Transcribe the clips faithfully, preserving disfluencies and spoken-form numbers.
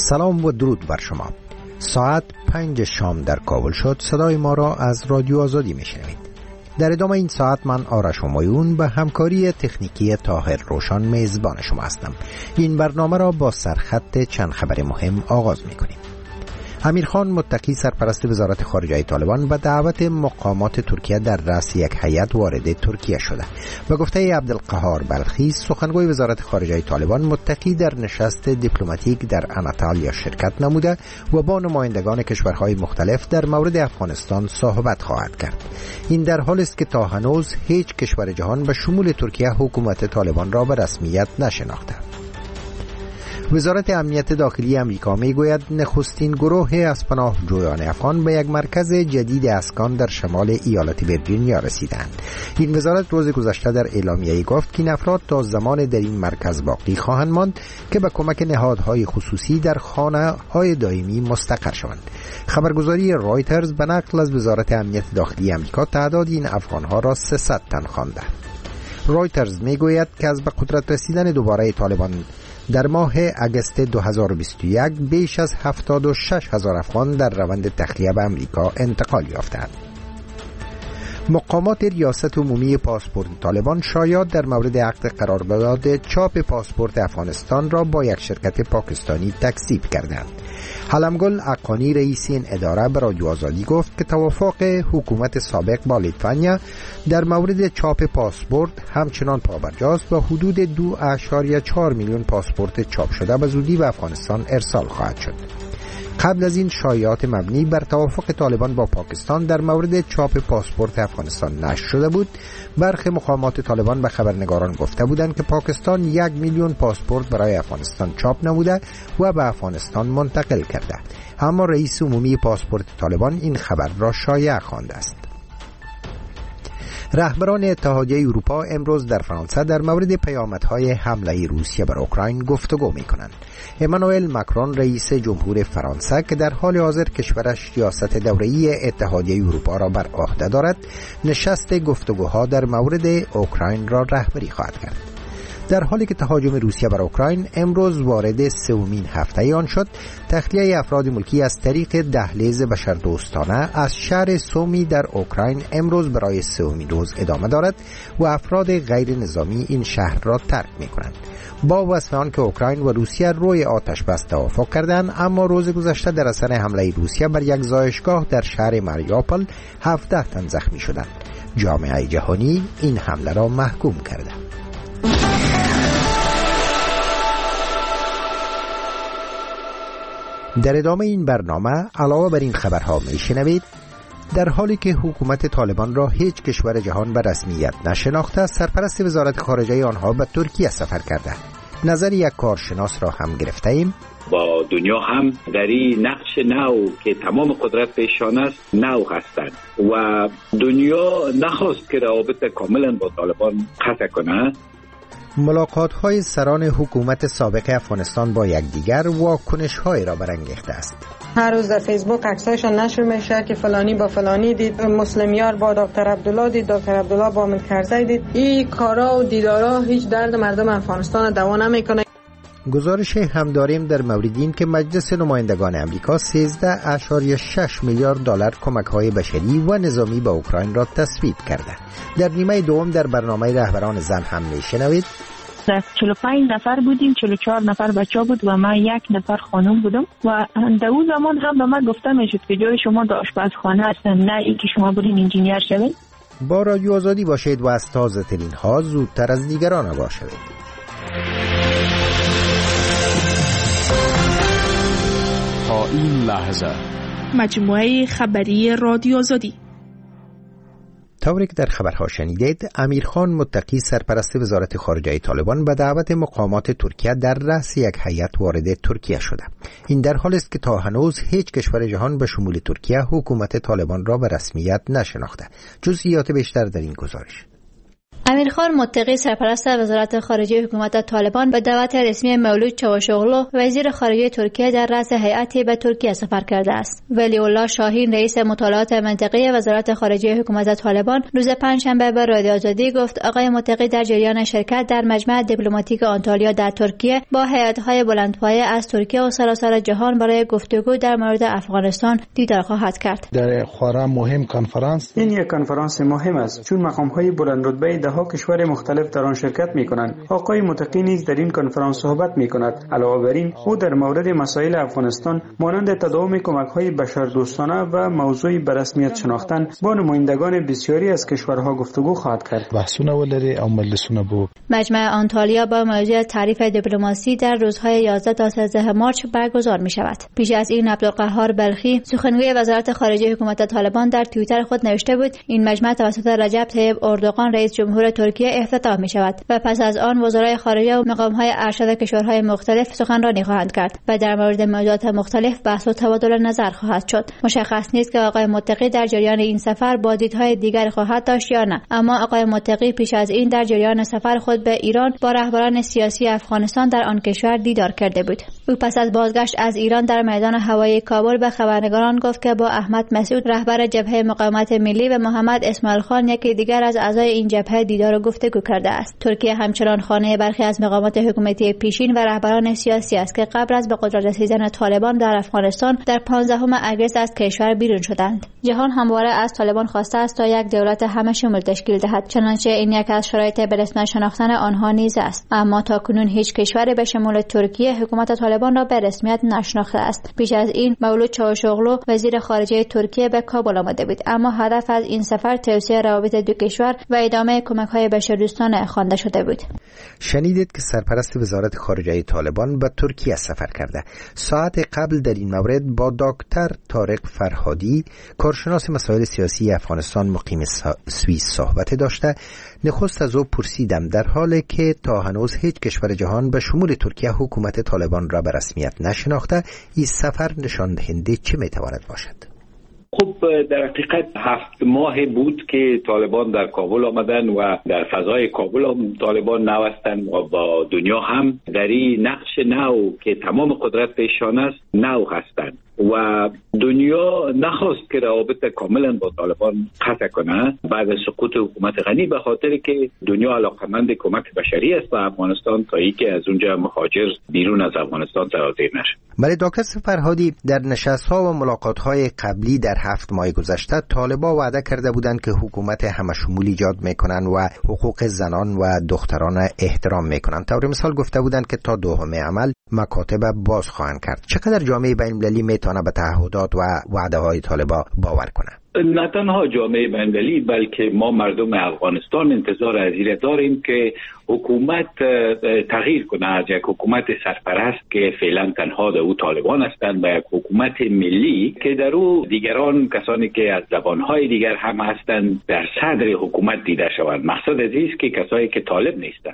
سلام و درود بر شما. ساعت پنج شام در کابل شد. صدای ما را از رادیو آزادی میشنوید. در ادامه این ساعت من آرش همایون به همکاری تکنیکی طاهر روشان میزبان شما هستم. این برنامه را با سرخط چند خبر مهم آغاز میکنیم. امیرخان متقی سرپرست وزارت خارجه طالبان به دعوت مقامات ترکیه در رأس یک هیئت وارد ترکیه شده. به گفته عبدالقهار بلخی سخنگوی وزارت خارجه طالبان، متقی در نشست دیپلماتیک در اناطالیا شرکت نموده و با نمایندگان کشورهای مختلف در مورد افغانستان صحبت خواهد کرد. این در حالی است که تا هنوز هیچ کشور جهان به شمول ترکیه حکومت طالبان را به رسمیت نشناخته. وزارت امنیت داخلی امریکا میگوید نخستین گروه از پناهجویان افغان به یک مرکز جدید اسکان در شمال ایالت ویرجینیا رسیدند. این وزارت روز گذشته در اعلامیه‌ای گفت که این افراد تا زمان در این مرکز باقی خواهند ماند که به کمک نهادهای خصوصی در خانه‌های دائمی مستقر شوند. خبرگزاری رایترز به نقل از وزارت امنیت داخلی امریکا تعداد این افغان‌ها را سیصد تن خوانده. رایترز میگوید که از به قدرت رسیدن دوباره طالبان در ماه اگست دو هزار و بیست و یک بیش از هفتاد و شش هزار افغان در روند تخلیه به امریکا انتقال یافتند. مقامات ریاست عمومی پاسپورت طالبان شایعات در مورد عقد قرارداد چاپ پاسپورت افغانستان را با یک شرکت پاکستانی تکذیب کردند. حلمگل اقانی رئیس این اداره به رادیو آزادی گفت که توافق حکومت سابق با لیتوانیا در مورد چاپ پاسپورت همچنان پابرجاست و حدود دو اشاریه چهار میلیون پاسپورت چاپ شده به زودی به افغانستان ارسال خواهد شد. قبل از این شایعات مبنی بر توافق طالبان با پاکستان در مورد چاپ پاسپورت افغانستان نشر شده بود. برخی مقامات طالبان به خبرنگاران گفته بودند که پاکستان یک میلیون پاسپورت برای افغانستان چاپ نموده و به افغانستان منتقل کرده، اما رئیس عمومی پاسپورت طالبان این خبر را شایع خوانده است. رهبران اتحادیه اروپا امروز در فرانسه در مورد پیامدهای حمله روسیه بر اوکراین گفتگو می‌کنند. امانوئل ماکرون رئیس جمهور فرانسه که در حال حاضر کشورش ریاست دوره‌ای اتحادیه اروپا را بر عهده دارد، نشست گفتگوها در مورد اوکراین را رهبری خواهد کرد. در حالی که تهاجم روسیه بر اوکراین امروز وارد سومین هفته آن شد، تخلیه افراد ملکی از طریق دهلیز بشردوستانه از شهر سومی در اوکراین امروز برای سومین روز ادامه دارد و افراد غیر نظامی این شهر را ترک می کنند. با وصف آن که اوکراین و روسیه روی آتش بس توافق کردند، اما روز گذشته در اثر حمله روسیه بر یک زایشگاه در شهر ماریوپول هفده تن زخمی شدند. جامعه جهانی این حمله را محکوم کرده. در ادامه این برنامه علاوه بر این خبرها میشنوید در حالی که حکومت طالبان را هیچ کشور جهان به رسمیت نشناخته، سرپرست وزارت خارجه آنها به ترکیه سفر کرده. نظر یک کارشناس را هم گرفته ایم. با دنیا هم در این نقش نو که تمام قدرت پیشان است نو هستند و دنیا نخواست که روابط کاملا با طالبان قطع کنه. ملاقات‌های سران حکومت سابق افغانستان با یکدیگر واکنش‌های را برانگیخته است. هر روز در فیسبوک عکسایشان نشر میشه که فلانی با فلانی دید، مسلمیار با دکتر عبدالله دید، دکتر عبدالله با امید کرزی دید. این کارا و دیدارا هیچ درد مردم افغانستان دوا نمیکنه. گزارش هم داریم در مورد این که مجلس نمایندگان امریکا سیزده اشاریه شش میلیارد دلار کمک‌های بشری و نظامی به اوکراین را تصویب کرده. در نیمه دوم در برنامه رهبران زن هم میشنوید. چهل و پنج نفر بودیم، چهل و چهار نفر بچه بود و من یک نفر خانم بودم و در اون زمان هم به من گفته میشد که جای شما در آشپزخانه هستن، نه اینکه شما برین انجینیر شوید. با رادیو آزادی باشید و از تازه ترین ها زودتر از دیگران آگاه شوید. تا این لحظه مجموعه خبری رادیو آزادی. طوری که در خبرها شنیدید، امیرخان متقی سرپرست وزارت خارجه طالبان به دعوت مقامات ترکیه در رأس یک هیئت وارد ترکیه شده. این در حالی است که تا هنوز هیچ کشور جهان به شمول ترکیه حکومت طالبان را به رسمیت نشناخته. جزئیات بیشتر در این گزارش. امیرخان متقی سرپرست وزارت خارجه حکومت طالبان به دعوت رسمی مولود چاوشوغلو وزیر خارجه ترکیه در رأس هیئتی به ترکیه سفر کرده است. ولی الله شاهین رئیس مطالعات منطقه وزارت خارجه حکومت طالبان روز پنجشنبه به رادیو آزادی گفت آقای متقی در جریان شرکت در مجمع دیپلماتیک آنتالیا در ترکیه با هیئت‌های بلندپایه از ترکیه و سراسر جهان برای گفتگو در مورد افغانستان دیدار خواهد کرد. در خورا مهم کنفرانس، این یک کنفرانس مهم است چون مقام‌های بلند رتبه ده ها کشور مختلف در آن شرکت می‌کنند. آقای متقی نیز در این کنفرانس صحبت می‌کند. علاوه بر این او در مورد مسائل افغانستان مانند تداوم کمک‌های بشردوستانه و موضوع به رسمیت شناختن با نمایندگان بسیاری از کشورها گفتگو خواهد کرد. بحثونه ولري او مجلسونه بو. مجمع آنتالیا با موضوع تعریف دیپلماسی در روزهای یازده تا سیزده مارس برگزار می‌شود. پیش از این عبدالقهار بلخی سخنگوی وزارت خارجه حکومت طالبان در توییتر خود نوشته بود این مجمع توسط رجب طیب اردوغان رئیس جمهور ترکیه افتتاح می‌شود و پس از آن وزرای خارجه و مقام‌های ارشد کشورهای مختلف سخنرانی خواهند کرد و در مورد موضوعات مختلف بحث و تبادل نظر خواهد شد. مشخص نیست که آقای متقی در جریان این سفر با دیدهای دیگر خواهد داشت یا نه، اما آقای متقی پیش از این در جریان سفر خود به ایران با رهبران سیاسی افغانستان در آن کشور دیدار کرده بود. او پس از بازگشت از ایران در میدان هوایی کابل به خبرنگاران گفت که با احمد مسعود رهبر جبهه مقاومت ملی و محمد اسماعیل خان یکی دیگر از اعضای این جبهه دیدار و گفتگو کرده است. ترکیه همچنان خانه برخی از مقامات حکومتی پیشین و رهبران سیاسی است که قبل از به قدرت رسیدن طالبان در افغانستان در پانزدهم اگست از کشور بیرون شدند. جهان همواره از طالبان خواسته است تا یک دولت همه شمول تشکیل دهد، چنانچه این یک از شرایط به رسمیت شناختن آنها نیز است. اما تاکنون هیچ کشوری به شمول ترکیه حکومت طالبان را به رسمیت نشناخته است. پیش از این مولود چاوشوغلو وزیر خارجه ترکیه به کابل آمده بود، اما هدف از این سفر توسعه روابط دو کشور و ادامه کمک‌های بشردوستانه خوانده شده بود. شنیدید که سرپرست وزارت خارجه طالبان به ترکیه سفر کرده. ساعت قبل در این مورد با دکتر طارق فرهادی کارشناس مسائل سیاسی افغانستان مقیم سوئیس صحبت داشته. نخست از او پرسیدم در حالی که تا هنوز هیچ کشور جهان به شمول ترکیه حکومت طالبان را به رسمیت نشناخته، این سفر نشان دهنده چه میتواند باشد؟ خب در حقیقت هفت ماه بود که طالبان در کابل آمدن و در فضای کابل هم طالبان نوستن و با دنیا هم در این نقش نو که تمام قدرت پیشان است نو هستند و دنیا نخواست که روابط کاملا با طالبان قطع کنه بعد از سقوط حکومت غنی، به خاطر که دنیا علاقمند کمک بشری است به افغانستان تا ای که از اونجا مهاجر بیرون از افغانستان سرازیر نشه. ولی دکتر فرهادی در نشست‌ها و ملاقات‌های قبلی در هفت ماه گذشته طالبان وعده کرده بودند که حکومت همشمول ایجاد میکنن و حقوق زنان و دختران احترام میکنن. طور مثال گفته بودند که تا دوم عمل مکاتب باز خواهند کرد. چقدر جامعه بین‌المللی میتونه به تعهدات و وعده‌های طالبان باور کنه؟ نه تنها جامعه بین‌المللی بلکه ما مردم افغانستان انتظار از این داریم که حکومت تغییر کنه از یک حکومت سرپرست که فعلا تنها در او طالبان هستند و یک حکومت ملی که در او دیگران کسانی که از زبانهای دیگر هم هستند در صدر حکومت دیده شوند. مقصد از این است که کسایی که طالب نیستند.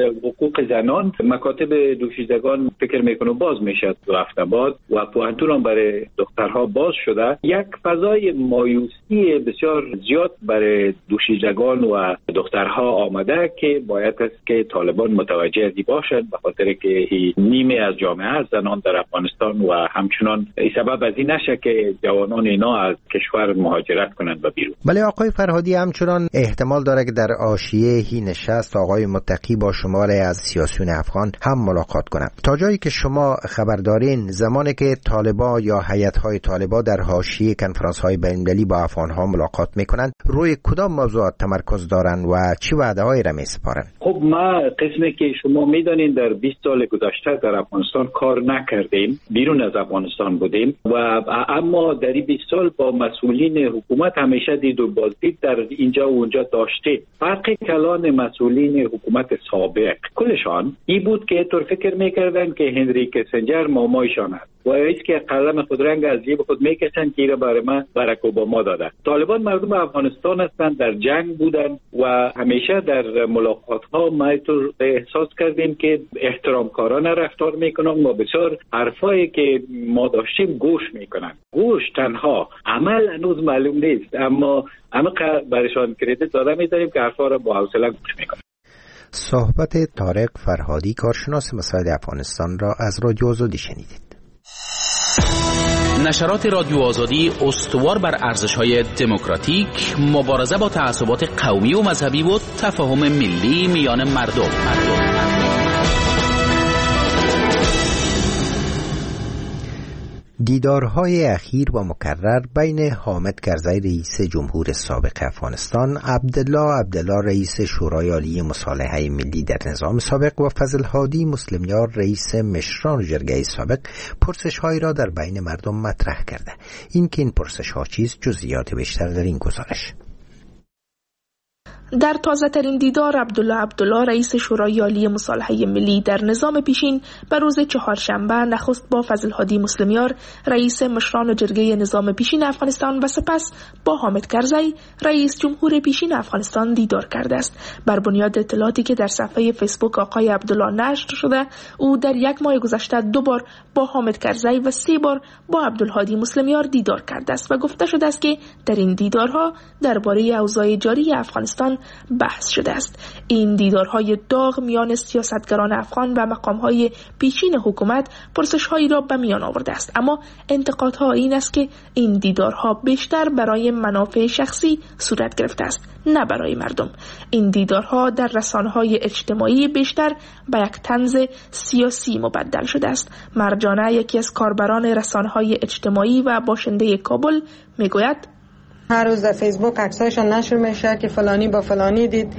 حقوق زنان مکاتب دوشیزگان فکر میکنه باز میشد تو هفته بعد و پوهنتون هم برای دخترها باز شده. یک فضای مایوسی بسیار زیاد برای دوشیزگان و دخترها آمده که باید است که طالبان متوجه ازی باشند، به خاطر که نیمه از جامعه زنان در افغانستان و همچنان ای سبب از این نشه که جوانان اینا از کشور مهاجرت کنند و بیرون. ولی آقای فرهادی همچنان احتمال داره که در حاشیه هی نشست آقای متقی با شماری از سیاسیون افغان هم ملاقات کنند. تا جایی که شما خبر دارین زمانی که طالبان یا هیئت‌های طالبان در حاشیه کنفرانس‌های بین‌المللی با افغان‌ها ملاقات میکنند روی کدام موضوعات تمرکز دارن و چه وعده‌هایی را میسپارن؟ خب ما قسمی که شما میدانید در بیست سال گذشته در افغانستان کار نکردیم، بیرون از افغانستان بودیم و اما در این بیست سال با مسئولین حکومت همیشه دید و بازدید در اینجا و اونجا داشتیم. فرق کلان مسئولین حکومت سابق کلشان این بود که طور فکر میکردن که هنری کیسنجر مامایشان است و هیچ که قلم خود رنگ از جیب خود میکشن که ایره برای ما باراک اوباما داده. طالبان مردم افغانستان هستند، در جنگ بودن و همیشه در ملاقات ها ما تو احساس کردیم که احترامکارانه رفتار میکنن و بسیار حرفایی که ما داشتیم گوش میکنن. گوش تنها، عمل هنوز معلوم نیست، اما همه برایشان کردیت داده میذاریم که حرفا را با حوصله گوش میکنن. صحبت طارق فرهادی کارشناس مسائل افغانستان را از رادیو آزادی شنیدید. نشرات رادیو آزادی استوار بر ارزش‌های دموکراتیک، مبارزه با تعصبات قومی و مذهبی و تفاهم ملی میان مردم. مردم. دیدارهای اخیر و مکرر بین حامد کرزی رئیس جمهور سابق افغانستان، عبدالله عبدالله رئیس شورای عالی مصالحه ملی در نظام سابق و فضل هادی مسلمیار رئیس مشران جرگه سابق پرسش‌هایی را در بین مردم مطرح کرده. این که این پرسش‌ها چیست، جزئیات بیشتر در این گزارش. در تازه ترین دیدار عبدالله عبدالله رئیس شورای عالی مصالحه ملی در نظام پیشین به روز چهارشنبه نخست با فضل هادی مسلمیار رئیس مشران جرگه نظام پیشین افغانستان و سپس با حامد کرزی رئیس جمهور پیشین افغانستان دیدار کرده است. بر بنیاد اطلاعاتی که در صفحه فیسبوک آقای عبدالله نشر شده، او در یک ماه گذشته دو بار با حامد کرزی و سه بار با عبدالهادی مسلمیار دیدار کرده است و گفته شده است که در این دیدارها درباره اوضاع جاری افغانستان بحث شده است. این دیدارهای داغ میان سیاستگران افغان و مقامهای پیشین حکومت پرسش‌هایی را به میان آورده است، اما انتقادها این است که این دیدارها بیشتر برای منافع شخصی صورت گرفته است، نه برای مردم. این دیدارها در رسانه‌های اجتماعی بیشتر به یک طنز سیاسی مبدل شده است. مرجانه، یکی از کاربران رسانه‌های اجتماعی و باشنده کابل، میگوید هر روز در فیسبوک عکسایشان نشر میشه که فلانی با فلانی دید،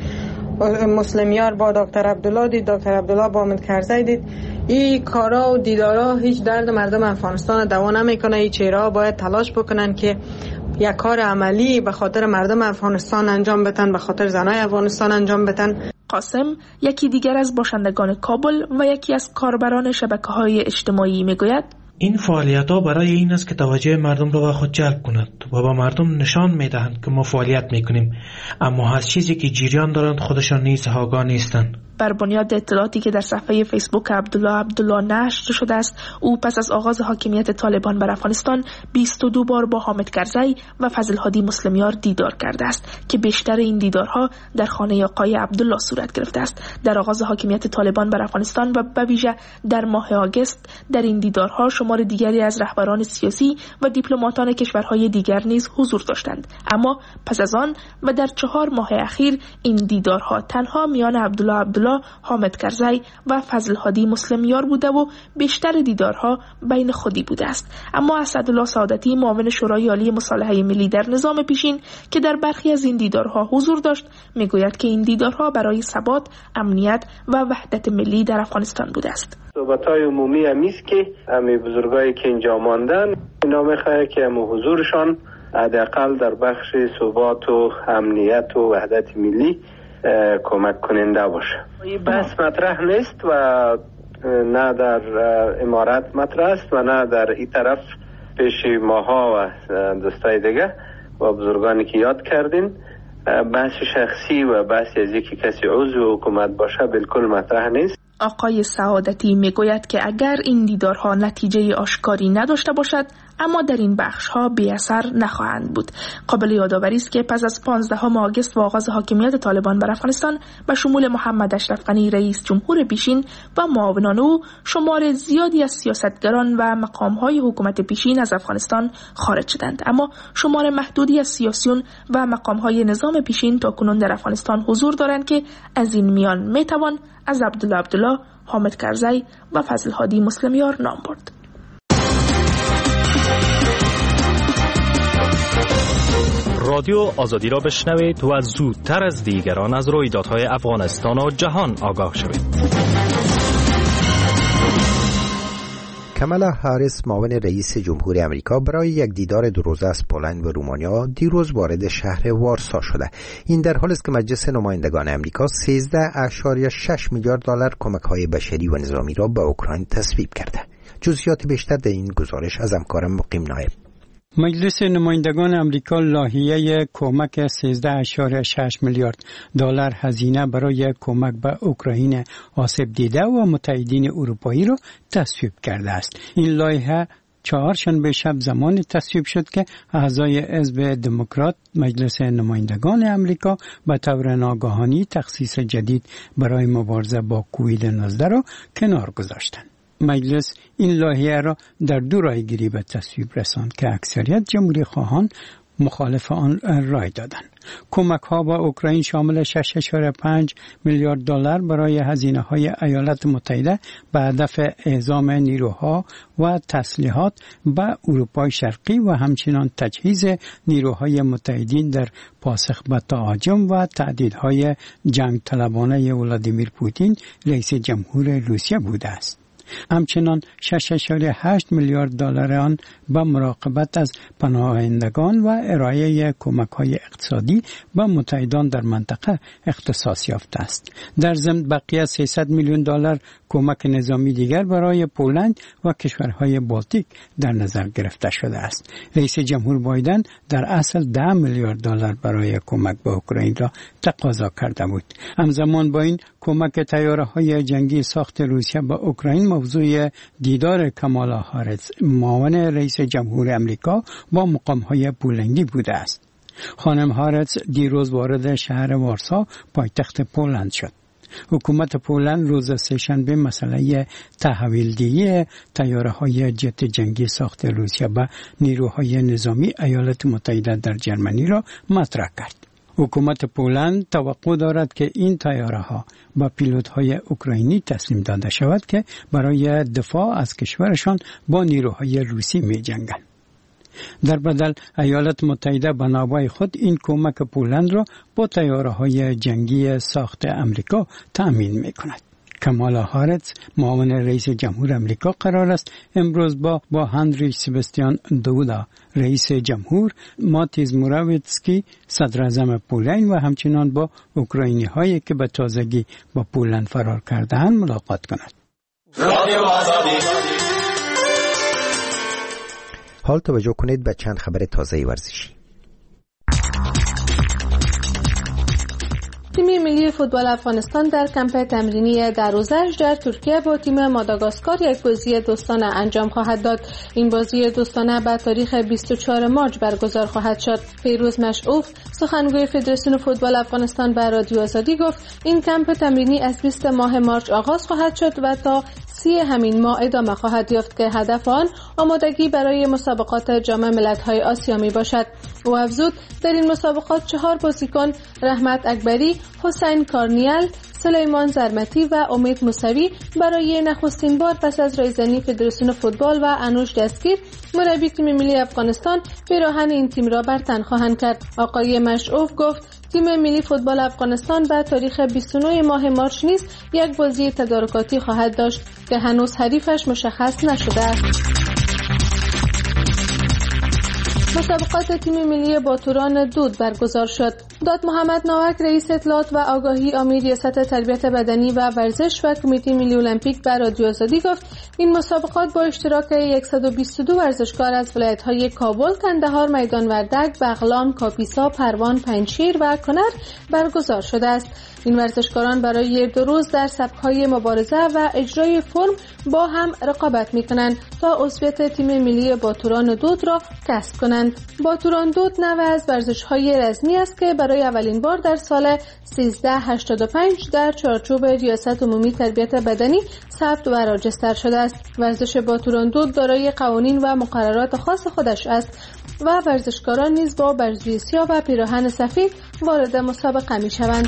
مسلمیار با دکتر عبدالله دید، دکتر عبدالله با حامد کرزی دید. این کارا و دیدارا هیچ درد مردم افغانستان دوا نمیکنه. این چهره‌ها باید تلاش بکنن که یک کار عملی به خاطر مردم افغانستان انجام بدن، به خاطر زنای افغانستان انجام بدن. قاسم، یکی دیگر از باشندگان کابل و یکی از کاربران شبکه‌های اجتماعی، میگوید این فعالیت‌ها برای این است که توجه مردم را به خود جلب کند و به مردم نشان می‌دهند که ما فعالیت می‌کنیم، اما از چیزی که جریان دارند خودشان نیز آگاه نیستند. بر بنیاد اطلاعاتی که در صفحه فیسبوک عبدالله عبدالله نشر شده است، او پس از آغاز حاکمیت طالبان بر افغانستان بیست و دو بار با حامد کرزی و فضل هادی مسلمیار دیدار کرده است که بیشتر این دیدارها در خانه آقای عبدالله صورت گرفته است. در آغاز حاکمیت طالبان بر افغانستان و به ویژه در ماه آگوست در این دیدارها شمار دیگری از رهبران سیاسی و دیپلماتان کشورهای دیگر نیز حضور داشتند، اما پس از آن و در چهار ماه اخیر این دیدارها تنها میان عبدالله عبدالله، حامد کرزی و فضل هادی مسلمیار بوده و بیشتر دیدارها بین خودی بوده است. اما اسدالله سعادتی معاون شورای عالی مصالحه ملی در نظام پیشین که در برخی از این دیدارها حضور داشت، میگوید که این دیدارها برای ثبات، امنیت و وحدت ملی در افغانستان بوده است. صحبت‌های عمومی همیست که همه بزرگایی که اینجا ماندن اینا میخواه که همه حضورشان حداقل در بخش ثبات و امنیت و وحدت ملی کمک کننده باشه. این بحث مطرح نیست و نه در امارات مطرح است و نه در این طرف پیش ماها و دوستای دیگه و بزرگانی که یاد کردین. بحث شخصی و بحث از اینکه کسی عضو حکومت باشه بالکل مطرح نیست. آقای سعادتی میگوید که اگر این دیدارها نتیجه آشکاری نداشته باشد، اما در این بخش‌ها بی اثر نخواهند بود. قابل یادآوری است که پس از پانزدهم آگوست و آغاز حاکمیت طالبان بر افغانستان به شمول محمد اشرف غنی رئیس جمهور پیشین و معاونان او، شمار زیادی از سیاستگران و مقام‌های حکومت پیشین از افغانستان خارج شدند، اما شمار محدودی از سیاسیون و مقام‌های نظام پیشین تاکنون در افغانستان حضور دارند که از این میان میتوان از عبدالله عبدالله، حامد کرزی و فضل هادی مسلمیار نام برد. رادیو آزادی را بشنوید و زودتر از دیگران از رویدادهای افغانستان و جهان آگاه شوید. کامالا هاریس معاون رئیس جمهور آمریکا برای یک دیدار دو روزه از پولند و رومانیا دیروز وارد شهر وارسا شده. این در حالی است که مجلس نمایندگان آمریکا سیزده ممیز شش میلیارد دلار کمک‌های بشری و نظامی را به اوکراین تصویب کرده. جزئیات بیشتر در این گزارش از همکارم مقیم نایب. مجلس نمایندگان امریکا لایحه کمک سیزده اشاره شش میلیارد دلار هزینه برای کمک به اوکراین آسیب دیده و متحدین اروپایی را تصویب کرده است. این لایحه چهارشنبه شب زمان تصویب شد که اعضای حزب دموکرات مجلس نمایندگان امریکا به طور ناگهانی تخصیص جدید برای مبارزه با کووید نوزده را کنار گذاشتند. مجلس این لایحه را در دو رایگیری به تصویب رساند که اکثریت جمهوری خواهان مخالف آن رای دادند. کمک ها به اوکراین شامل شش ممیز پنج میلیارد دلار برای هزینه های ایالات متحده به هدف اعزام نیروها و تسلیحات به اروپای شرقی و همچنین تجهیز نیروهای متحدین در پاسخ به تهاجم و تهدیدهای جنگ طلبانه ولادیمیر پوتین رئیس جمهور روسیه بوده است. همچنان شش ممیز هشت میلیارد دلار آن به مراقبت از پناهندگان و ارائه کمک‌های اقتصادی به متحدان در منطقه اختصاص یافته است. در ضمن بقیه سیصد میلیون دلار کمک نظامی دیگر برای پولند و کشورهای بالتیک در نظر گرفته شده است. رئیس جمهور بایدن در اصل ده میلیارد دلار برای کمک به اوکراین را تقاضا کرده بود. همزمان با این کمک طیاره‌های جنگی ساخت روسیه به اوکراین موضوع دیدار کامالا هاریس معاون رئیس جمهور امریکا با مقام‌های پولندی بوده است. خانم هاریس دیروز وارد شهر وارسا پایتخت پولند شد. حکومت پولند روز سه‌شنبه مسئله تحویلدهی طیاره‌های جت جنگی ساخت روسیه به نیروهای نظامی ایالات متحده در جرمنی را مطرح کرد. حکومت پولند توقع دارد که این طیاره‌ها با پیلوت‌های اوکراینی تسلیم داده شود که برای دفاع از کشورشان با نیروهای روسی می‌جنگند. در بدل ایالات متحده به نوبه خود این کمک پولند را با طیاره‌های جنگی ساخت امریکا تأمین می‌کند. کامالا هاریس معاون رئیس جمهور امریکا قرار است امروز با با هنری سباستیان دودا رئیس جمهور، ماتیز موراویتسکی صدر اعظم پولند و همچنان با اوکراینی هایی که به تازگی با پولند فرار کرده‌اند ملاقات کند. حال توجه کنید به چند خبر تازه ورزشی. تیم ملی فوتبال افغانستان در کمپ تمرینی در روزش در ترکیه با تیم ماداگاسکار یک بازی دوستانه انجام خواهد داد. این بازی دوستانه به تاریخ بیست و چهارم مارس برگزار خواهد شد. فیروز مشعوف سخنگوی فدراسیون فوتبال افغانستان به رادیو آزادی گفت این کمپ تمرینی از بیست ماه مارس آغاز خواهد شد و تا سی همین ماه ادامه خواهد یافت که هدف آن آمادگی برای مسابقات جام ملت‌های آسیا می باشد. او افزود در این مسابقات چهار بازیکن رحمت اکبری، حسین کارنیل، سلیمان زرمتی و امید موسوی برای نخستین بار پس از رایزنی فدراسیون فوتبال و انوش دستگیر مربی تیم ملی افغانستان پیراهن این تیم را بر تن خواهند کرد. آقای مشعوف گفت تیم ملی فوتبال افغانستان به تاریخ بیست و نه ماه مارس نیز یک بازی تدارکاتی خواهد داشت که هنوز حریفش مشخص نشده است. مسابقات تیم ملی باتوران دود برگزار شد. داد محمد ناوک رئیس اطلاعات و آگاهی امیر ریاست تربیت بدنی و ورزش و کمیته ملی المپیک بر رادیو آزادی گفت این مسابقات با اشتراک صد و بیست و دو ورزشکار از ولایت‌های کابل، کندهار، میدان وردک، بغلان، کاپیسا، پروان، پنجشیر و کنر برگزار شده است. این ورزشکاران برای دو روز در سبک‌های مبارزه و اجرای فرم با هم رقابت می‌کنند تا عضویت تیم ملی باتوران دود را کسب کنند. باتوران دود نوع از ورزش‌های رزمی است که برای اولین بار در سال سیزده هشتاد و پنج در چارچوب ریاست عمومی تربیت بدنی ثبت و راجستر شده است. ورزش باتوران دود دارای قوانین و مقررات خاص خودش است و ورزشکاران نیز با برزوی سیاه و پیراهن سفید وارد مسابقه می‌شوند.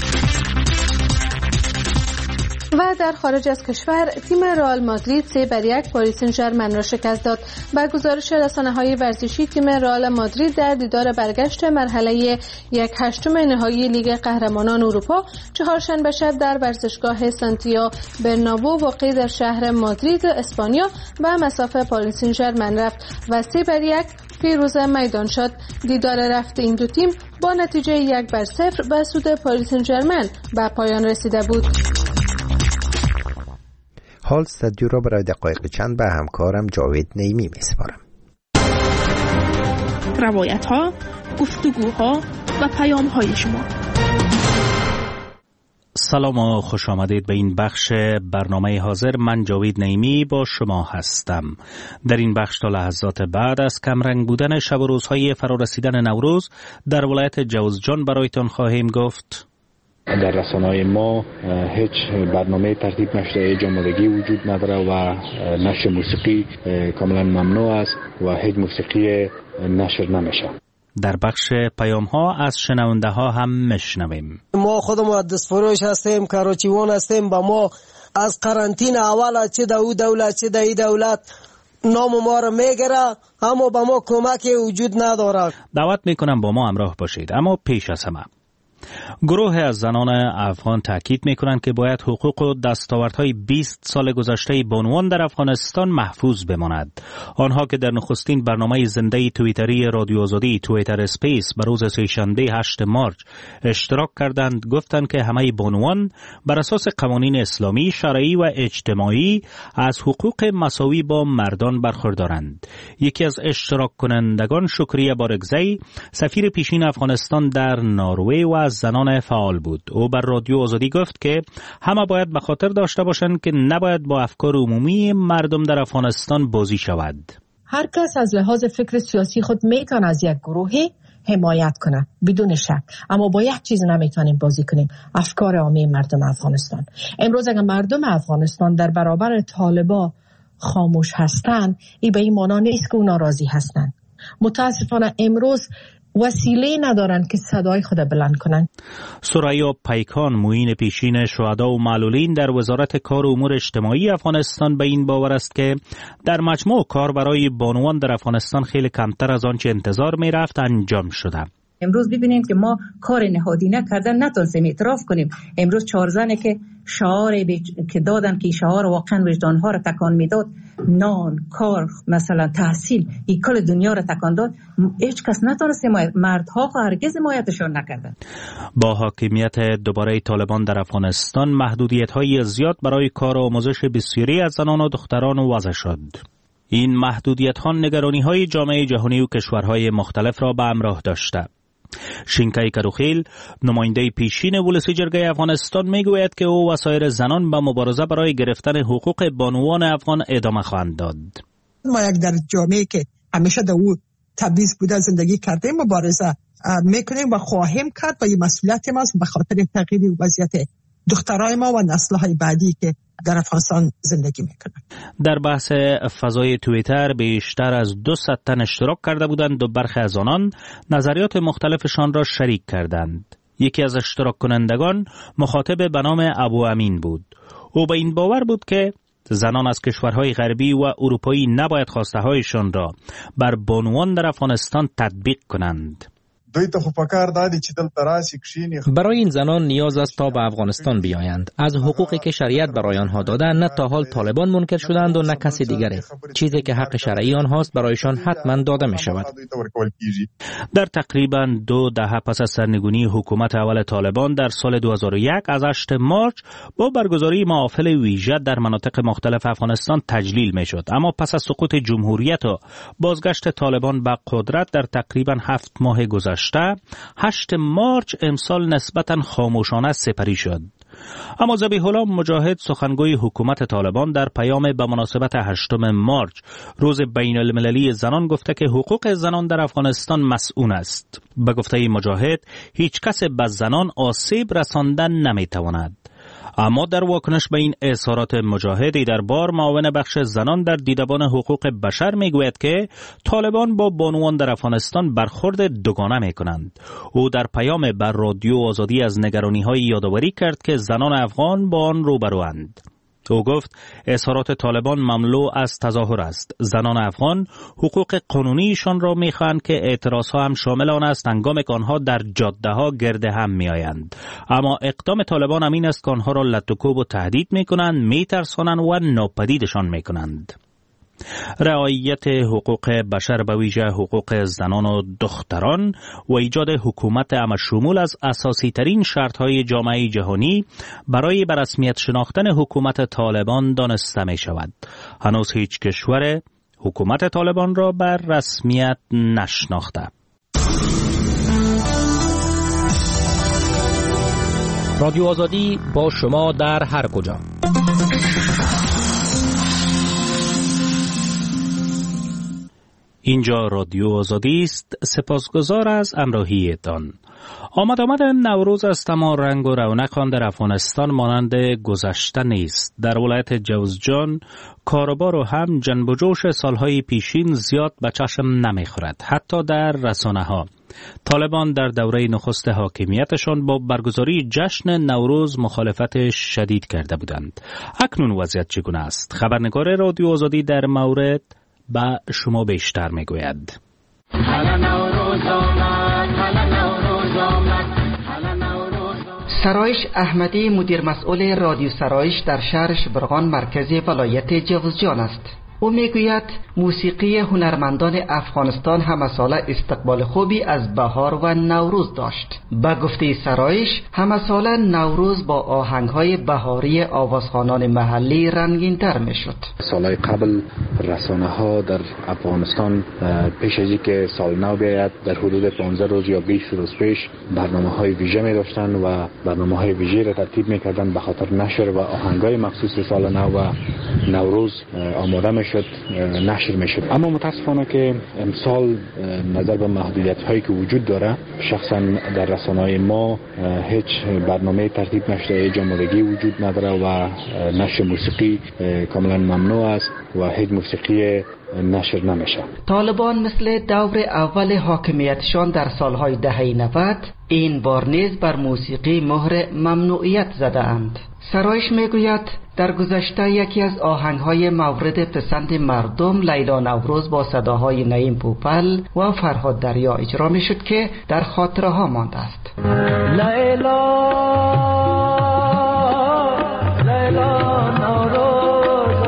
و در خارج از کشور تیم رئال مادرید سه بر یک پاریس سن ژرمن را شکست داد. با گزارش رسانه‌های ورزشی تیم رئال مادرید در دیدار برگشت مرحله یک هشتم نهایی لیگ قهرمانان اروپا چهارشنبه شب در ورزشگاه سانتیاگو برنابو واقع در شهر مادرید اسپانیا به مصاف پاریس سن ژرمن رفت و سه بر یک پیروز میدان شد. دیدار رفت این دو تیم با نتیجه یک بر صفر به سود پاریس سن ژرمن به پایان رسیده بود. حال استودیو را برای دقایق چند به همکارم جاوید نیمی میسپارم. روایت ها، گفتگوها و پیام های شما. سلام و خوش آمدید به این بخش برنامه حاضر. من جاوید نیمی با شما هستم. در این بخش تا لحظات بعد از کمرنگ بودن شب و روزهای فرارسیدن نوروز در ولایت جوزجان برایتان خواهیم گفت. در رسانه‌های ما هیچ برنامه ترتیب نشده، هیچ آمادگی وجود نداره و نشر موسیقی کاملا ممنوع است و هیچ موسیقی نشر نمیشه. در بخش پیام ها از شنونده ها هم میشنویم. ما خودمون دستفروش هستیم، کاروچیوان هستیم. با ما از قرنطینه اول چه دو دولت چه دی دولت نام ما رو میگیره، اما با ما کمکی وجود نداره. دعوت میکنم با ما همراه باشید. اما پیش از همه گروه از زنان افغان تاکید میکنند که باید حقوق و دستاوردهای بیست سال گذشته بانوان در افغانستان محفوظ بماند. آنها که در نخستین برنامه زنده توییتری رادیو آزادی توییتر اسپیس بر روز سه‌شنبه هشتم مارس اشتراک کردند، گفتند که همه بانوان بر اساس قوانین اسلامی، شرعی و اجتماعی از حقوق مساوی با مردان برخوردارند. یکی از اشتراک کنندگان، شکریه بارگزی، سفیر پیشین افغانستان در نروژ و زنان فعال بود. او بر رادیو آزادی گفت که همه باید به خاطر داشته باشند که نباید با افکار عمومی مردم در افغانستان بازی شود. هر کس از لحاظ فکر سیاسی خود میتونه از یک گروهی حمایت کنه بدون شک، اما با یک چیز نمیتونیم بازی کنیم: افکار عامه مردم افغانستان. امروز اگر مردم افغانستان در برابر طالبا خاموش هستند، این به این معنا نیست که اونا راضی هستند. متاسفانه امروز وسیله ندارن که صدای خود بلند کنن. ثریا پیکان، معین پیشین شهدا و معلولین در وزارت کار و امور اجتماعی افغانستان، به این باور است که در مجموع کار برای بانوان در افغانستان خیلی کمتر از آنچه انتظار می رفت انجام شده. امروز ببینیم که ما کار نهادینه کردن نتونستیم اعتراف کنیم. امروز چهار زنه که شعار که دادن که شعار واقعا وجدانها را تکان میداد، نان، کار، مثلا تحصیل، این کل دنیا را تکان داد، هیچ کس نتونست مردها هرگز حمایتشون نکردن. با حاکمیت دوباره طالبان در افغانستان محدودیت‌های زیاد برای کار و آموزش بسیاری از زنان و دختران وضع شد. این محدودیت‌ها نگرانی‌های جامعه جهانی و کشورهای مختلف را به همراه داشته. شینکای کروخیل، نماینده پیشین ولسی جرگه افغانستان، میگوید که او و سایر زنان به مبارزه برای گرفتن حقوق بانوان افغان ادامه خواهند داد. ما یک در جامعه که همیشه در او تبعیض بوده زندگی کرده مبارزه میکنیم و خواهیم کرد و این مسئولیت ماست به خاطر تغییر وضعیت دخترای ما و نسل‌های بعدی که در افغانستان زندگی میکنند. در بحث فضای توییتر بیشتر از دو صد تن اشتراک کرده بودند و برخی از آنان نظریات مختلفشان را شریک کردند. یکی از اشتراک کنندگان مخاطب به نام ابو امین بود. او به این باور بود که زنان از کشورهای غربی و اروپایی نباید خواسته هایشان را بر بانوان در افغانستان تطبیق کنند. برای این زنان نیاز است تا به افغانستان بیایند. از حقوقی که شریعت برای آنها داده نه تا حال طالبان منکر شدند و نه کسی دیگری. چیزی که حق شرعی آنهاست برایشان حتما داده می شود. در تقریبا دو دهه پس از سرنگونی حکومت اول طالبان در سال دو هزار و یک از هشتم مارس با برگزاری محافل ویژه در مناطق مختلف افغانستان تجلیل می شد. اما پس از سقوط جمهوریت و بازگشت طالبان به قدرت در تقریبا هفت ماه گذشته هشتم مارس امسال نسبتاً خاموشانه سپری شد. اما ذبیح الله مجاهد، سخنگوی حکومت طالبان، در پیام به مناسبت هشتم مارس روز بین المللی زنان گفته که حقوق زنان در افغانستان مسئول است. به گفته مجاهد هیچ کس به زنان آسیب رساندن نمیتواند. اما در واکنش به این اظهارات مجاهدی در بار معاون بخش زنان در دیدبان حقوق بشر میگوید که طالبان با بانوان در افغانستان برخورد دوگانه میکنند. او در پیام بر رادیو آزادی از نگرانی‌های یادآوری کرد که زنان افغان با آن روبروند. او گفت اظهارات طالبان مملو از تظاهر است. زنان افغان حقوق قانونیشان را میخواهند که اعتراضها هم شامل آن است هنگامی که آنها در جاده‌ها گرد هم میآیند. اما اقدام طالبان همین است که آنها را لط و کوب و تهدید میکنند، میترسانند و ناپدیدشان میکنند. رعایت حقوق بشر به ویژه حقوق زنان و دختران و ایجاد حکومت عام‌شمول از اساسی ترین شرط‌های جامعه جهانی برای به رسمیت شناختن حکومت طالبان دانسته می شود. هنوز هیچ کشور حکومت طالبان را بر رسمیت نشناخته. رادیو آزادی با شما در هر کجا. اینجا رادیو آزادی است. سپاسگزار از همراهیتان. آمد آمد نوروز است، اما رنگ و رونق آن در افغانستان مانند گذشته نیست. در ولایت جوزجان کاروبار و هم جنب و جوش سالهای پیشین زیاد به چشم نمیخورد، حتی در رسانه ها. طالبان در دوره نخست حاکمیتشان با برگزاری جشن نوروز مخالفت شدید کرده بودند. اکنون وضعیت چگونه است؟ خبرنگار رادیو آزادی در مورد با شما بیشتر میگوید. سرایش احمدی مدیر مسئول رادیو سرایش در شهر شبرغان مرکز ولایت جوزجان است. او میگوید موسیقی هنرمندان افغانستان همه ساله استقبال خوبی از بهار و نوروز داشت. به گفته سرایش همه ساله نوروز با آهنگ‌های بهاری آوازخوانان محلی رنگین تر میشد. سالهای قبل رسانه ها در افغانستان پیش از اینکه سال نو بیاید در حدود پانزده روز یا بیست روز پیش برنامه‌های ویژه می داشتند و برنامه‌های ویژه را ترتیب می‌کردند به خاطر نشر و آهنگ‌های مخصوص سال نو و نوروز آماده می‌شد، نشر میشد. اما متاسفانه که امسال نظر به محدودیت هایی که وجود داره، شخصا در رسانه‌های ما هیچ برنامه ترتیب نشده، هیچ آمادگی وجود نداره و نشر موسیقی کاملا ممنوع است و هیچ موسیقی نشر نمیشه. طالبان مثل دور اول حاکمیتشان در سالهای دهه نود این بار نیز بر موسیقی مهر ممنوعیت زده اند. سرایش میگوید در گذشته یکی از آهنگ‌های مورد پسند مردم لیلا نوروز با صداهای نعیم پوپل و فرهاد دریا اجرا میشد که در خاطره ها مانده است. لیلا لیلا نوروز.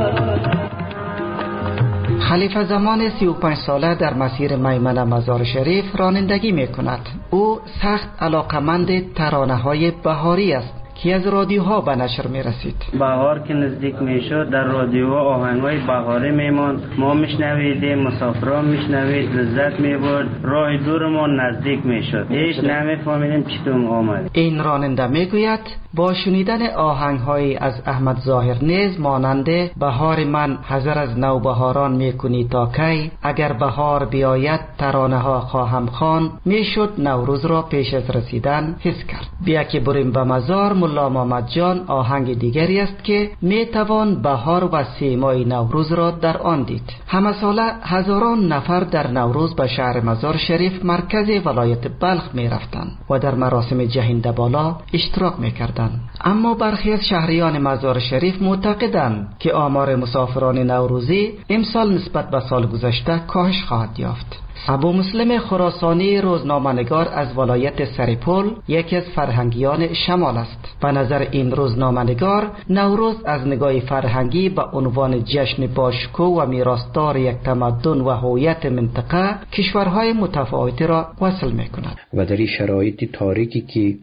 خلیفه زمان سی و پنج ساله در مسیر میمنه مزار شریف رانندگی میکند. او سخت علاقمند ترانه‌های بهاری است که از رادیوها به نشر می رسید. بهار که نزدیک می شد در رادیوها آهنگ‌های بهاری می ماند، ما میشنویدیم، مسافران میشنوید، لذت می برد، راه دورمان نزدیک می شد، هیچ نمی‌فهمیدیم چطور آمد. این راننده می گوید با شنیدن آهنگ‌های از احمد ظاهر نیز مانند بهار من حذر از نوبهاران میکنی تا کی، اگر بهار بیاید ترانه ها خواهم خواند، میشد نوروز را پیش از رسیدن حس کرد. بیا که بریم به مزار ملا محمد جان آهنگ دیگری است که میتوان بهار و سیمای نوروز را در آن دید. همه ساله هزاران نفر در نوروز به شهر مزار شریف مرکز ولایت بلخ میرفتند و در مراسم جهنده بالا اشتراک میکردند. اما برخی از شهریان مزار شریف معتقدند که آمار مسافران نوروزی امسال نسبت به سال گذشته کاهش خواهد یافت. ابو مسلم خراسانی روزنامه‌نگار از ولایت سرپل یکی از فرهنگیان شمال است. به نظر این روزنامه‌نگار نوروز از نگاه فرهنگی به عنوان جشن باشکوه و میراثدار یک تمدن و هویت منطقه کشورهای متفاوتی را وصل می‌کند. و در این شرایط تاریکی که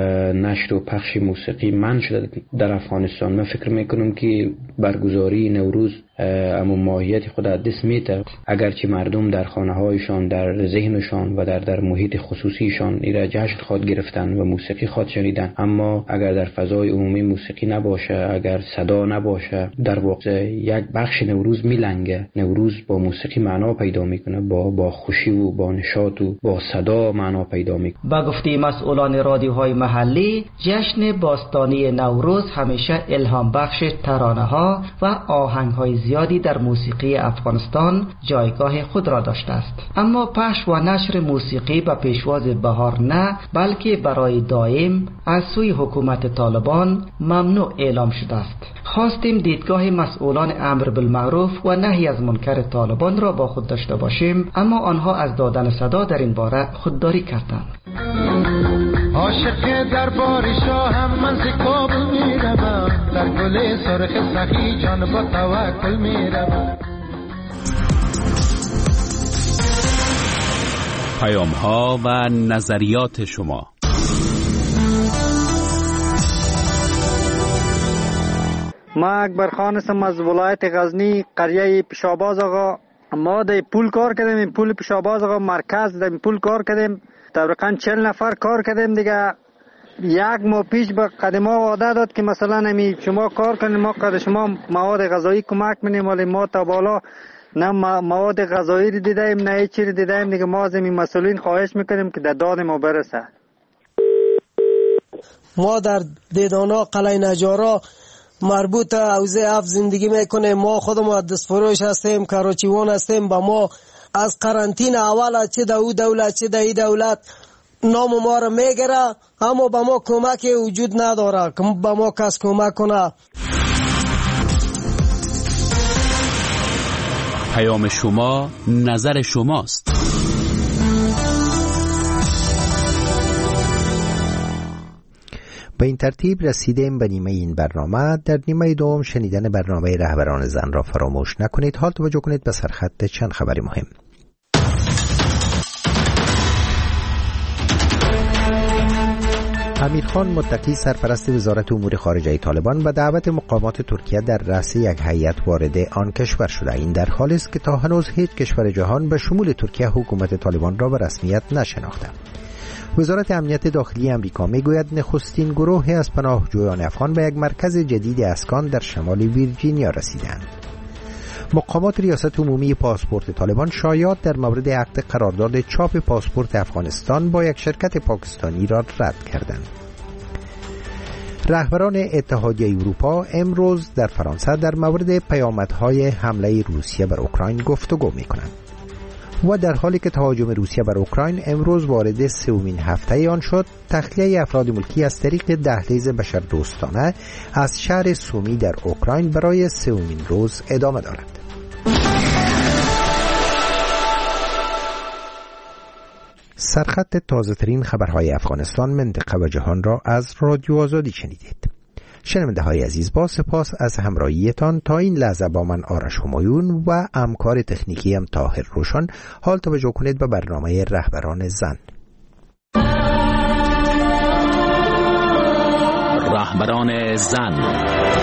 نشر و پخش موسیقی منع شده در افغانستان، من فکر میکنم که برگزاری نوروز اما ماهیت خود از دست میده. اگرچه مردم در خانه هایشان، در ذهنشان و در در محیط خصوصیشان ایرا جشن خواد گرفتن و موسیقی خواد شنیدن، اما اگر در فضای عمومی موسیقی نباشه، اگر صدا نباشه، در واقع یک بخش نوروز میلنگه. نوروز با موسیقی معنا پیدا میکنه، با با خوشی و با نشاط و با صدا معنا پیدا میکنه. با گفته مسئولان رادیوهای محلی، جشن باستانی نوروز همیشه الهام بخش ترانه ها و آهنگ های زیادی در موسیقی افغانستان جایگاه خود را داشته است. اما پخش و نشر موسیقی به پیشواز بهار نه، بلکه برای دائم از سوی حکومت طالبان ممنوع اعلام شده است. خواستیم دیدگاه مسئولان امر بالمعروف و نهی از منکر طالبان را با خود داشته باشیم، اما آنها از دادن صدا در این باره خودداری کردند. عاشق دربار شاهم من ز کابل میروم، در گل سرخ سخی جان با توکل میروم. پیام ها و نظریات شما. ما اکبر خان هستم از ولایت غزنی، قریه پیشاباز آقا. ما در پول کار کردیم، این پول پیشاباز آقا مرکز در پول کار کردیم، تقریبا چهل نفر کار کردیم دیگه. یک ماه پیش به قدما وعده داد که مثلا نمی شما کار کنید، ما قد شما مواد غذایی کمک می‌کنیم، ولی ما تا بالا نه مواد غذایی رو دیدیم نه هیچ چیزی دیدیم دیگه. ما از این مسئولین خواهش میکنیم که در داد ما برسه. ما در دیدانا قلعه نجارا مربوط حوزه هفت زندگی میکنیم. ما خود مهندس فروش هستیم، کراچیوان هستیم. با ما از قرنطینه اول چه دو دولت چه دهی دولت نام ما رو میگیره، اما با ما کمک وجود نداره که با ما کس کمک کنه. پیام شما، نظر شماست. به این ترتیب رسیدیم به نیمه این برنامه. در نیمه دوم شنیدن برنامه رهبران زن را فراموش نکنید. حال توجه کنید به سرخط چند خبری مهم. امیرخان متقی سرپرست وزارت امور خارجه طالبان به دعوت مقامات ترکیه در رأس یک هیئت وارد آن کشور شده. این در حالی است که تا هنوز هیچ کشور جهان به شمول ترکیه حکومت طالبان را به رسمیت نشناخته. وزارت امنیت داخلی امریکا میگوید نخستین گروه از پناهجویان افغان به یک مرکز جدید اسکان در شمال ویرجینیا رسیدند. مقامات ریاست عمومی پاسپورت طالبان شایعات در مورد عقد قرارداد چاپ پاسپورت افغانستان با یک شرکت پاکستانی را رد کردند. رهبران اتحادیه اروپا امروز در فرانسه در مورد پیامدهای حمله روسیه بر اوکراین گفتگو می‌کنند. و در حالی که تهاجم روسیه بر اوکراین امروز وارد سومین هفته آن شد، تخلیه افراد ملکی از طریق دهلیز بشردوستانه از شهر سومی در اوکراین برای سومین روز ادامه دارد. سرخط تازه ترین خبرهای افغانستان، منطقه و جهان را از رادیو آزادی شنیدید. شنونده های عزیز، با سپاس از همراهیتان تا این لحظه با من آرش همایون و همکار تکنیکی ام طاهر روشن. حال توجه کنید به برنامه رهبران زن. رهبران زن.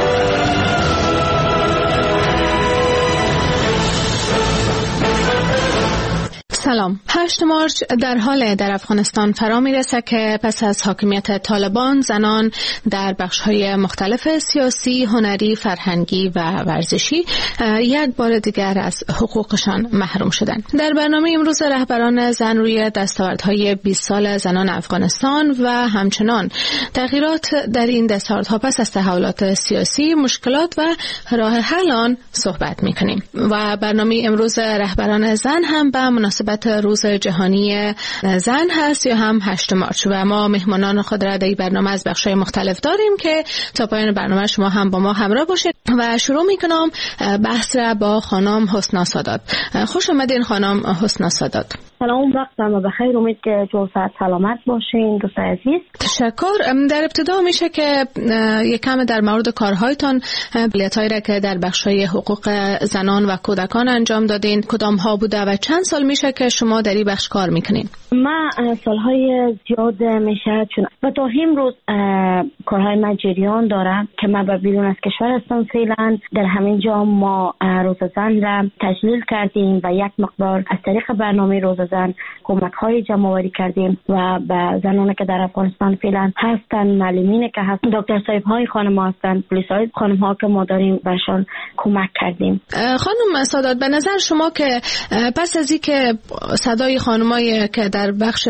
سلام. هشت مارچ در حال در افغانستان فرا میرسه که پس از حاکمیت طالبان زنان در بخش‌های مختلف سیاسی، هنری، فرهنگی و ورزشی یک بار دیگر از حقوقشان محروم شدن. در برنامه امروز رهبران زن روی دستاوردهای بیست سال زنان افغانستان و همچنان تغییرات در این دستاوردها پس از تحولات سیاسی، مشکلات و راه حل آن صحبت می‌کنیم. و برنامه امروز رهبران زن هم به مناسبت روز جهانی زن هست یا هم هشت مارچ و ما مهمانان خود را در این برنامه از بخش‌های مختلف داریم که تا پایان برنامه شما هم با ما همراه باشید. و شروع می‌کنم بحث را با خانم حسنا سادات. خوش آمدین خانم حسنا سادات. سلام، وقتم بخیر. امید که جو صحت سلامت باشین دوست عزیز. تشکر. در ابتدا میشه که یک کم در مورد کارهایتان، فعالیت‌هایی را که در بخش‌های حقوق زنان و کودکان انجام دادین کدام ها بوده و چند سال میشه که شما در این بخش کار میکنین؟ من سالهای زیاد میشه چون و تا امروز کارهای من جریان دارم که من به بیرون از کشور هستم فعلا. در همین جا ما روز زن را تجلیل کردیم و یک مقدار از طریق برنامه روز زن کمک های جمع آوری کردیم و به زنانی که در افغانستان فعلا هستن، معلمینی که هستن، دکتر صاحب های خانم ها هستن، پلیس های خانم ها که ما داریم برشان کمک کردیم. خانم سادات، به نظر شما که پس از اینکه صدای خانمایی که در بخش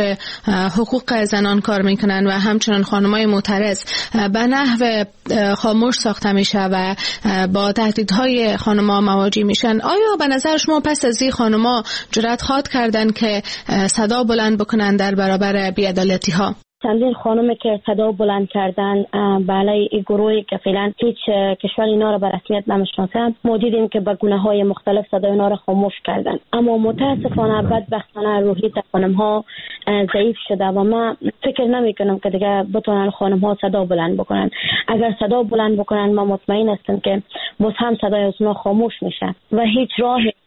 حقوق زنان کار میکنن و همچنان خانمای معترض به نحو خاموش ساخته میشه و با تهدیدهای خانما مواجه میشن، آیا به نظر شما پس از این خانما جرأت خواهد کردن که صدا بلند بکنن در برابر بی‌عدالتی ها؟ چندین خانمی که صدا بلند کردن بله این گروهی که فعلا هیچ کشور اینا را به رسمیت نمیشناسه، ما دیدیم که به گونه‌های مختلف صدای اینا را خاموش کردن. اما متاسفانه بدبختانه روحیه خانم‌ها ضعیف شده و من فکر نمی‌کنم که دیگه بتونن خانم‌ها صدا بلند بکنن. اگر صدا بلند بکنن ما مطمئن هستم که باز هم صدای اونها خاموش میشه و هیچ راه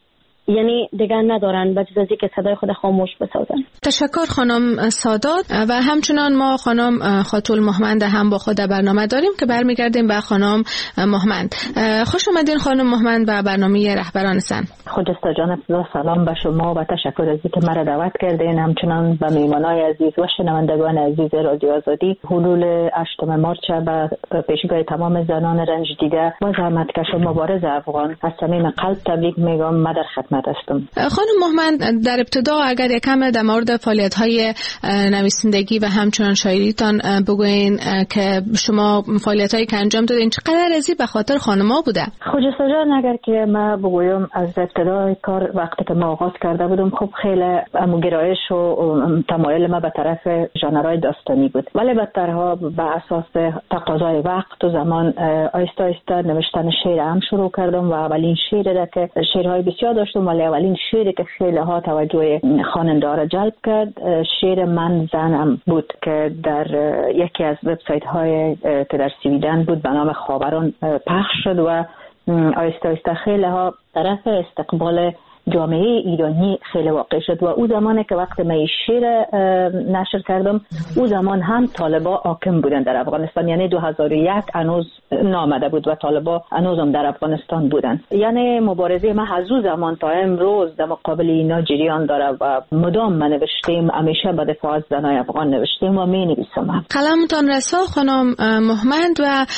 یعنی دیگه ندارن به جز از اینکه صدای خود خاموش بسازن. تشکر خانم سادات. و همچنان ما خانم خاتون مهمند هم با خود برنامه داریم که برمیگردیم به خانم مهمند. خوش آمدین خانم مهمند به برنامه رهبران سن. خجسته جان، سلام به شما و تشکر از اینکه مرا دعوت کردین، همچنان به میهمانای عزیز و شنوندگان عزیز رادیو آزادی. حلول هشتم مارچ به پیشگاه تمام زنان رنج دیده و زحمتکش و مبارز افغان از صمیم قلب تبریک میگم. من در خدمت هستم. خانم مهمند، در ابتدا اگر یکم در مورد فعالیت‌های نویسندگی و همچنان شاعریتان بگوین که شما فعالیت‌هایی که انجام دادین چقدر ازی به خاطر خانم‌ها بوده؟ خجسته جان، اگر که ما بگویم از ابتدای کار وقتی که ما آغاز کرده بودم، خب خیلی گرایش و تمایل ما به طرف ژانرهای داستانی بود، ولی بعدترها به اساس تقاضای وقت و زمان آیسته آیسته نوشتن شعر هم شروع کردم و اولین شعری که شعرهای بسیار داشتم، ولی اولین شعری که خیلی ها توجه خواننده را جلب کرد شعر من زنم بود که در یکی از وبسایت های که در سویدن بود به نام خاوران پخش شد و آیسته آیسته خیلی ها طرف استقبال جامعه ایرانی خیلی واقع شد و او زمانی که وقت من شعر نشر کردم او زمان هم طالبا حاکم بودن در افغانستان، یعنی دو هزار و یک هنوز نامده بود و طالبا هنوز هم در افغانستان بودن. یعنی مبارزه ما از او زمان تا امروز در مقابل اینا جریان داره و مدام من نوشتیم، همیشه به دفاع از زنای افغان نوشتیم و می نویسم. قلمتان رسا خانم مهمند. و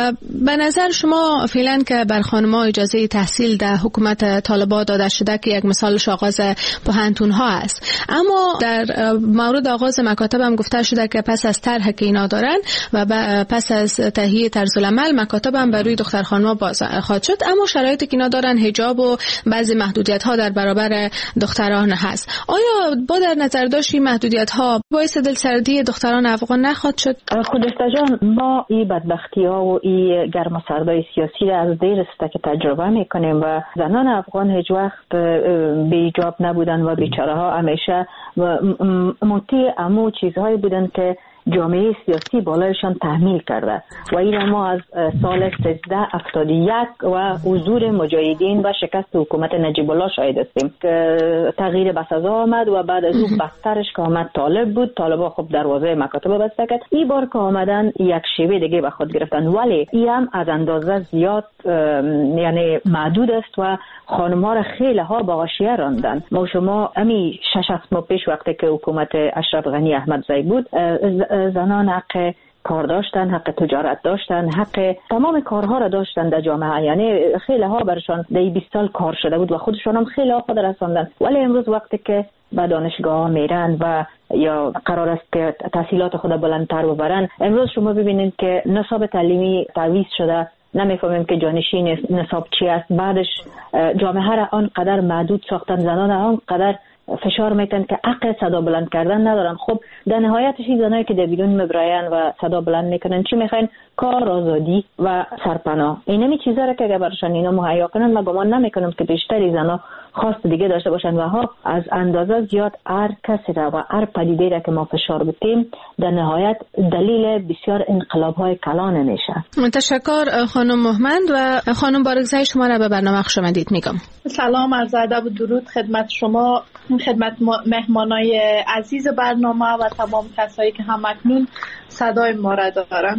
به نظر شما فعلا که بر خانم‌ها اجازه تحصیل در حکومت طالبا داده شده که یک مثالش آغاز پوهنتون ها است، اما در مورد آغاز مکاتب هم گفته شده که پس از طرح که اینا دارن و پس از تهیه طرز العمل مکاتب هم بر روی دختر خانم‌ها باز خواهد شد، اما شرایطی که اینا دارن حجاب و بعضی محدودیت ها در برابر دختران هست. آیا با در نظر داشت این محدودیت ها باعث دلسردی دختران افغان نخواهد شد؟ خجسته جان، ما این بدبختی ها و این گرم و سردای سیاسی را از دیر است که تجربه میکنیم و زنان افغان هیچ وقت بی جاب نبودن و بیچاره ها همیشه مطیع امو چیزهایی بودن که جامعه سیاسی بالایشان تحمیل کرده و این ما از سال سیزده هفتاد و یک و حضور مجاهدین و شکست حکومت نجیب الله شاهد هستیم که تغییر بسازا آمد و بعد از اون بدترش که آمد طالب بود. طالبا خب دروازه مکاتب بسته کرد. این بار که آمدن یک شیوه دیگه به خود گرفتن، ولی این هم از اندازه زیاد یعنی محدود است و خانم ها را خیلی ها با غاشیه راندن. ما شما امی شش هفت ماه پیش وقتی که حکومت اشرف غنی احمدزی بود، زنان حق کار داشتن، حق تجارت داشتن، حق تمام کارها را داشتن در جامعه، یعنی خیلی ها برشان در بیست سال کار شده بود و خودشان هم خیلی ها خود رساندن. ولی امروز وقتی که به دانشگاه میرن و یا قرار است که تحصیلات خود بلندتر ببرن، امروز شما ببینید که نصاب تعلیمی تعویض شده، نمیفهمیم که جانشین نصاب چی است. بعدش جامعه را آنقدر محدود ساختن، زنان را آنقدر فشار میتن که حق صدا بلند کردن ندارن. خب در نهایتش این زنایی که در بیرون مبراین و صدا بلند میکنن چی میخواین؟ کار، آزادی و سرپناه. این همی چیزا را که اگر برشان اینا مهیا کنن، ما گمان نمیکنم که بیشتری زنا خواست دیگه داشته باشن و ها از اندازه زیاد هر کسی را و هر پدیده را که ما فشار بتیم در نهایت دلیل بسیار انقلاب های کلان نمیشه. تشکر خانم مهمند. و خانم بارگزای شما را به برنامه خوش آمدید میگم. سلام، عرض ادب و درود خدمت شما، خدمت مهمانای عزیز برنامه و تمام کسایی که هم اکنون صدای ما را دارن.